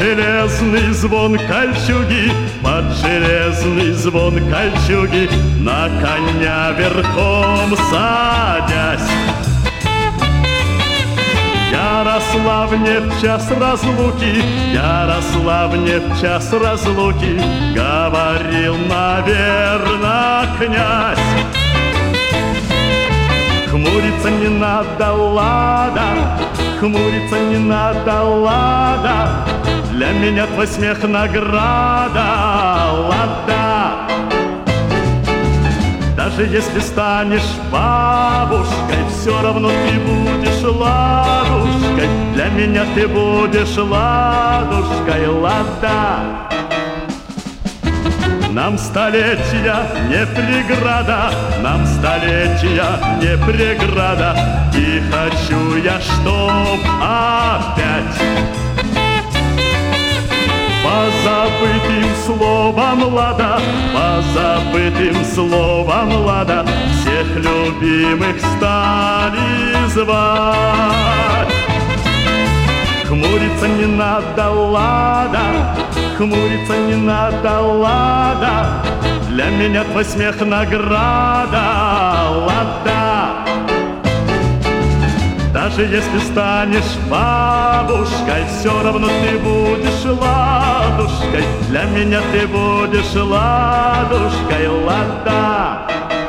железный звон кольчуги, под железный звон кольчуги, на коня верхом садясь. Ярославне в час разлуки, Ярославне в час разлуки говорил, наверно, князь. Хмуриться не надо, лада, хмуриться не надо, лада, для меня твой смех награда, лада. Даже если станешь бабушкой, все равно ты будешь ладушкой, для меня ты будешь ладушкой, лада. Нам столетия не преграда, нам столетия не преграда, и хочу я, чтоб опять по забытым словам лада, по забытым словам лада, всех любимых стали звать. Хмуриться не надо, лада, хмуриться не надо, лада, для меня твой смех награда, лада. Даже если станешь бабушкой, все равно ты будешь ладушкой, для меня ты будешь ладушкой, лада.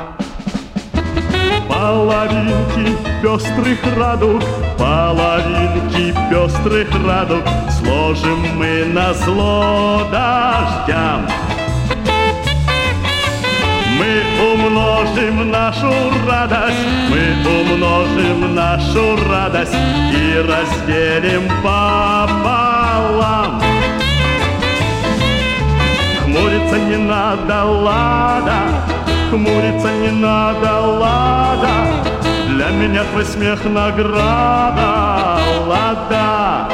Половинки пестрых радуг, половинки пестрых радуг сложим мы назло дождям. Мы умножим нашу радость, мы умножим нашу радость и разделим пополам. Хмуриться не надо, лада, хмуриться не надо, лада, для меня твой смех награда, лада.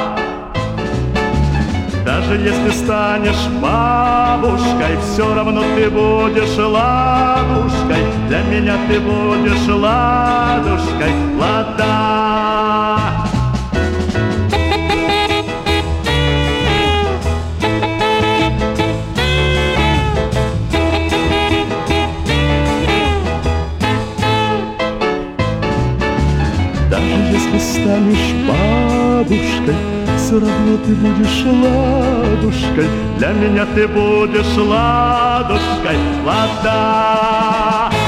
Даже если станешь бабушкой, все равно ты будешь ладушкой, для меня ты будешь ладушкой, лада. Даже если станешь бабушкой, все равно ты будешь ладушкой, для меня ты будешь ладушкой, лада.